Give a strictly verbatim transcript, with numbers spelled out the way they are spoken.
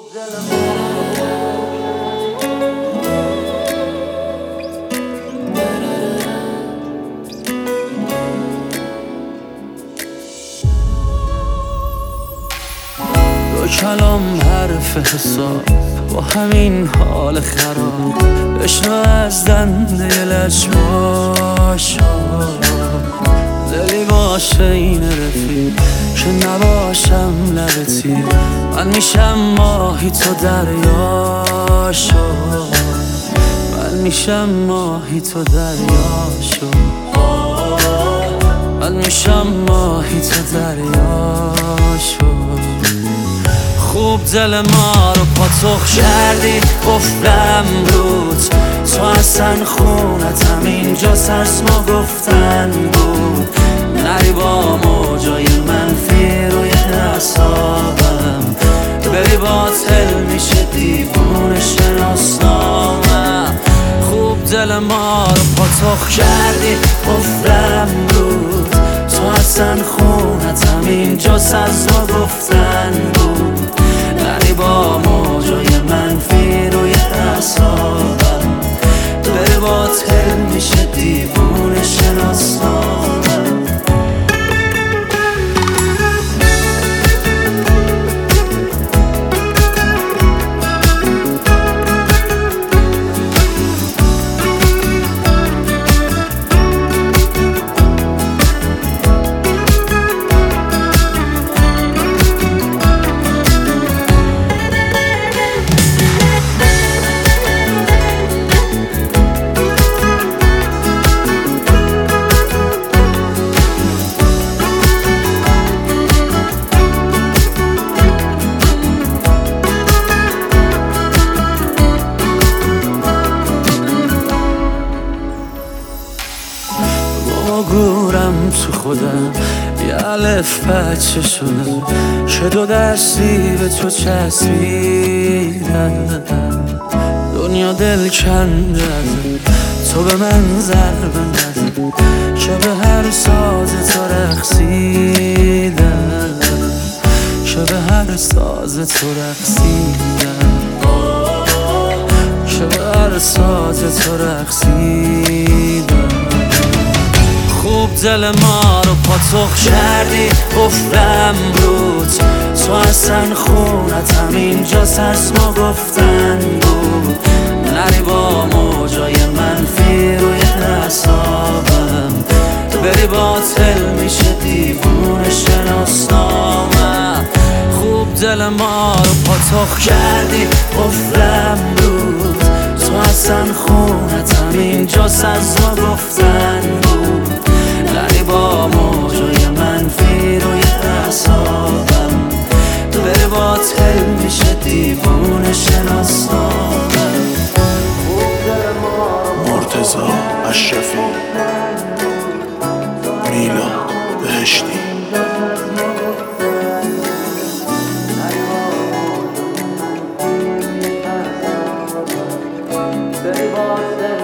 دو کلام حرف حساب با همین حال خراب بشنو از دنده لجباش دلی باشه این رفیق که نباشم لب تیر من میشم ماهی تو دریاشو من میشم ماهی تو دریاشو من میشم ماهی تو دریاشو خوب دل ما رو پاتوخ کردی قفلم رود تو اصلا خونتم اینجا سرس ما گفتن بود نری با موجای منفی روی اعصابم بری باطل میشه دیوونه شناسنامم خوب دل ما رو پاتوخ کردی قفلم رود تو اصلا خونتم اینجا سرس ما گفتن بود نری با موجای منفی روی اعصابم بری باطل میشه دیوونه شناسنامم گورم تو خودم یه الف بچه شدم که دو دستی به تو چسبیدم دنیا دل کنده تو به من ضربه نزن که به هر ساز تو رقصیدم که به هر ساز تو رقصیدم که به هر ساز تو رقصیدم خوب دل ما رو پاتوخ کردی قفلم رود تو اصلا خونتم اینجا سرس ما گفتن بود نری با موجای منفی روی اعصابم بری باطل میشه دیوونه شناسنامم خوب دل ما رو پاتوخ کردی قفلم رود تو اصلا خونتم اینجا سرس ما گفتن بود نری با موجای منفی روی اعصابم بری باطل میشه دیوونه شناسنامم مرتضی اشرفی میلاد بهشتی بری باطل